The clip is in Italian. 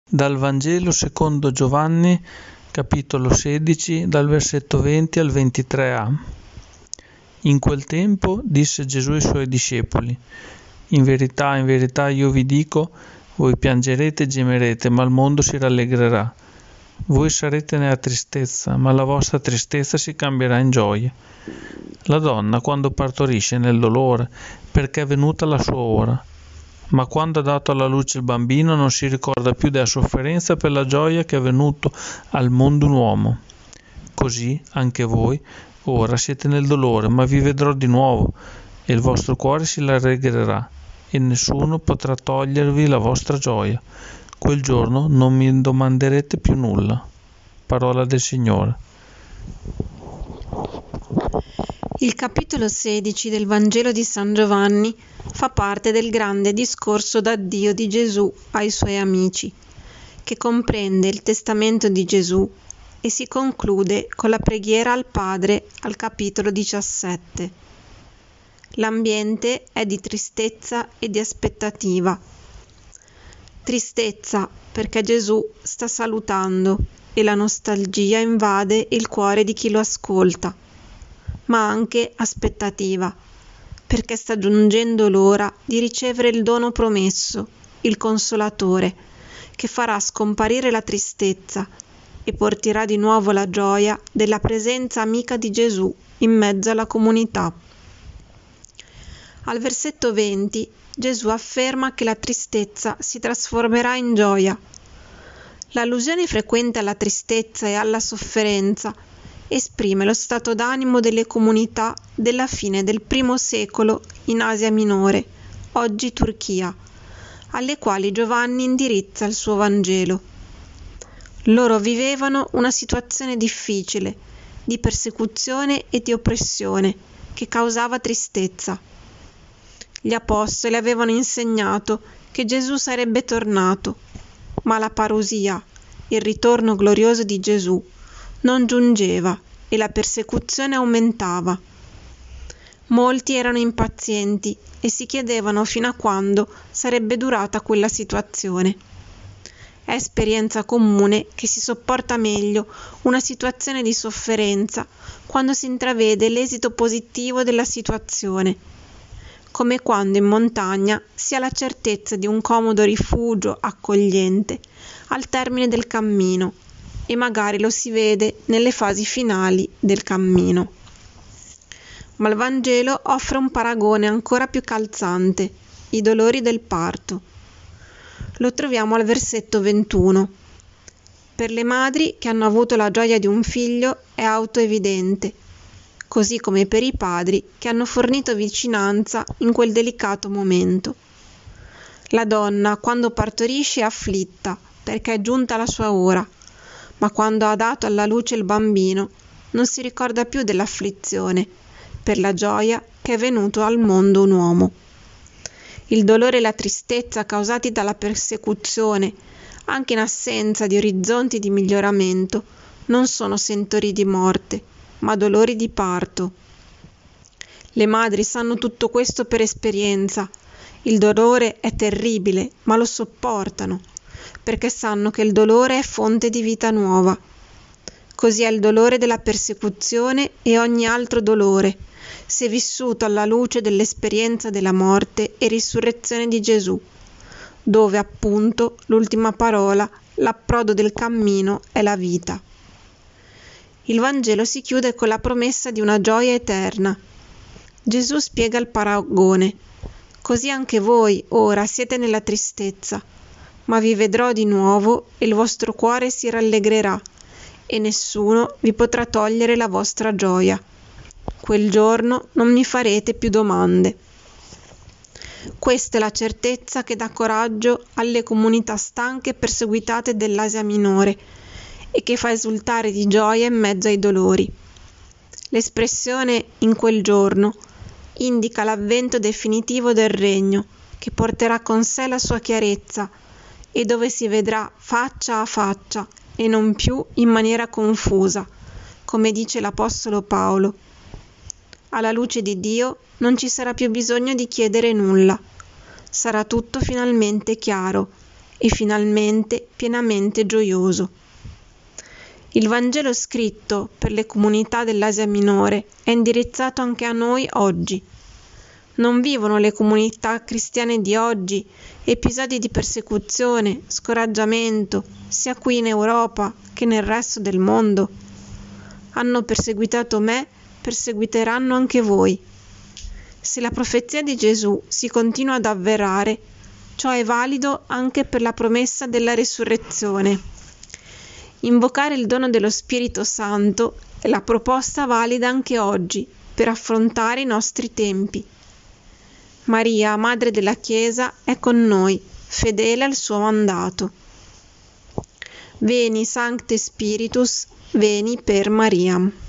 Dal Vangelo secondo Giovanni, capitolo 16, dal versetto 20 al 23a. In quel tempo disse Gesù ai suoi discepoli: in verità io vi dico, voi piangerete e gemerete, ma il mondo si rallegrerà. Voi sarete nella tristezza, ma la vostra tristezza si cambierà in gioia. La donna, quando partorisce, è nel dolore, perché è venuta la sua ora. Ma quando ha dato alla luce il bambino non si ricorda più della sofferenza per la gioia che è venuto al mondo un uomo. Così anche voi ora siete nel dolore, ma vi vedrò di nuovo e il vostro cuore si rallegrerà e nessuno potrà togliervi la vostra gioia. Quel giorno non mi domanderete più nulla. Parola del Signore. Il capitolo 16 del Vangelo di San Giovanni fa parte del grande discorso d'addio di Gesù ai suoi amici, che comprende il testamento di Gesù e si conclude con la preghiera al Padre al capitolo 17. L'ambiente è di tristezza e di aspettativa. Tristezza perché Gesù sta salutando e la nostalgia invade il cuore di chi lo ascolta, ma anche aspettativa, perché sta giungendo l'ora di ricevere il dono promesso, il Consolatore, che farà scomparire la tristezza e porterà di nuovo la gioia della presenza amica di Gesù in mezzo alla comunità. Al versetto 20 Gesù afferma che la tristezza si trasformerà in gioia. L'allusione frequente alla tristezza e alla sofferenza esprime lo stato d'animo delle comunità della fine del I secolo in Asia Minore, oggi Turchia, alle quali Giovanni indirizza il suo Vangelo. Loro vivevano una situazione difficile, di persecuzione e di oppressione, che causava tristezza. Gli apostoli avevano insegnato che Gesù sarebbe tornato, ma la parusia, il ritorno glorioso di Gesù, non giungeva e la persecuzione aumentava. Molti erano impazienti e si chiedevano fino a quando sarebbe durata quella situazione. È esperienza comune che si sopporta meglio una situazione di sofferenza quando si intravede l'esito positivo della situazione, come quando in montagna si ha la certezza di un comodo rifugio accogliente al termine del cammino e magari lo si vede nelle fasi finali del cammino. Ma il Vangelo offre un paragone ancora più calzante, i dolori del parto. Lo troviamo al versetto 21. Per le madri che hanno avuto la gioia di un figlio è autoevidente, così come per i padri che hanno fornito vicinanza in quel delicato momento. La donna, quando partorisce, è afflitta perché è giunta la sua ora, ma quando ha dato alla luce il bambino non si ricorda più dell'afflizione per la gioia che è venuto al mondo un uomo. Il dolore e la tristezza causati dalla persecuzione, anche in assenza di orizzonti di miglioramento, non sono sentori di morte, ma dolori di parto. Le madri sanno tutto questo per esperienza. Il dolore è terribile, ma lo sopportano, perché sanno che il dolore è fonte di vita nuova. Così è il dolore della persecuzione e ogni altro dolore, se vissuto alla luce dell'esperienza della morte e risurrezione di Gesù, dove appunto l'ultima parola, l'approdo del cammino, è la vita. Il Vangelo si chiude con la promessa di una gioia eterna. Gesù spiega il paragone. Così anche voi ora siete nella tristezza, ma vi vedrò di nuovo e il vostro cuore si rallegrerà e nessuno vi potrà togliere la vostra gioia. Quel giorno non mi farete più domande. Questa è la certezza che dà coraggio alle comunità stanche e perseguitate dell'Asia Minore e che fa esultare di gioia in mezzo ai dolori. L'espressione "in quel giorno" indica l'avvento definitivo del regno, che porterà con sé la sua chiarezza e dove si vedrà faccia a faccia e non più in maniera confusa, come dice l'Apostolo Paolo. Alla luce di Dio non ci sarà più bisogno di chiedere nulla. Sarà tutto finalmente chiaro e finalmente pienamente gioioso. Il Vangelo scritto per le comunità dell'Asia Minore è indirizzato anche a noi oggi. Non vivono le comunità cristiane di oggi episodi di persecuzione, scoraggiamento, sia qui in Europa che nel resto del mondo? Hanno perseguitato me, perseguiteranno anche voi. Se la profezia di Gesù si continua ad avverare, ciò è valido anche per la promessa della risurrezione. Invocare il dono dello Spirito Santo è la proposta valida anche oggi per affrontare i nostri tempi. Maria, Madre della Chiesa, è con noi, fedele al suo mandato. Veni Sancte Spiritus, veni per Mariam.